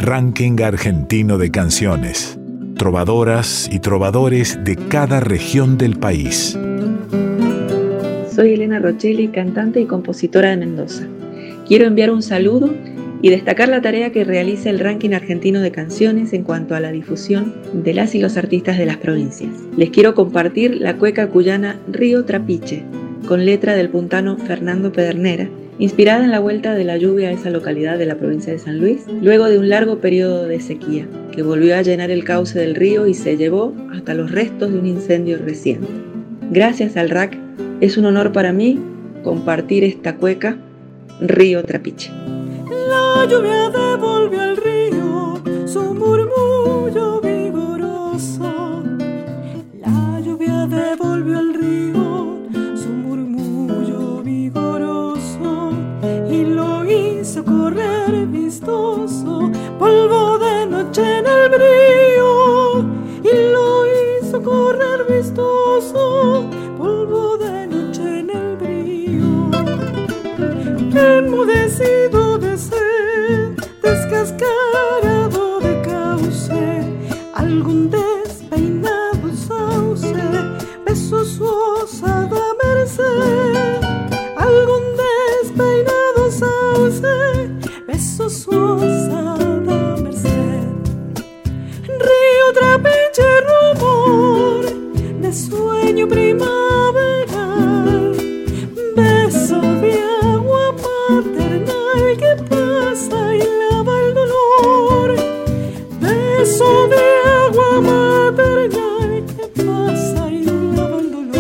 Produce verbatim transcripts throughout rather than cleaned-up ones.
Ranking Argentino de Canciones. Trovadoras y trovadores de cada región del país. Soy Elena Rochelli, cantante y compositora de Mendoza. Quiero enviar un saludo y destacar la tarea que realiza el Ranking Argentino de Canciones en cuanto a la difusión de las y los artistas de las provincias. Les quiero compartir la cueca cuyana Río Trapiche, con letra del puntano Fernando Pedernera, inspirada en la vuelta de la lluvia a esa localidad de la provincia de San Luis, luego de un largo periodo de sequía, que volvió a llenar el cauce del río y se llevó hasta los restos de un incendio reciente. Gracias al R A C, es un honor para mí compartir esta cueca Río Trapiche. La lluvia devolvió al río su murmullo vigoroso. La lluvia devolvió al río su murmullo vigoroso y lo hizo correr vistoso, polvo de noche en el brío. Y lo hizo correr vistoso, polvo de noche en el brío. Enmudecido de sed, descascarado de cauce, algún despeinado sauce besó su osada merced. Algún despeinado sauce besó su osada merced. Río Trapiche, rumor de sueño primaveral, beso de agua maternal que pasa y lava el dolor. Beso de agua maternal que pasa y lava el dolor.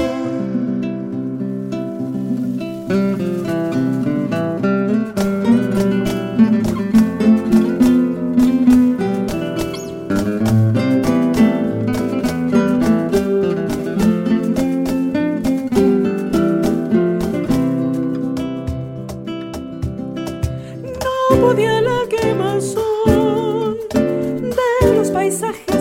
No podía la quemazón de los paisajes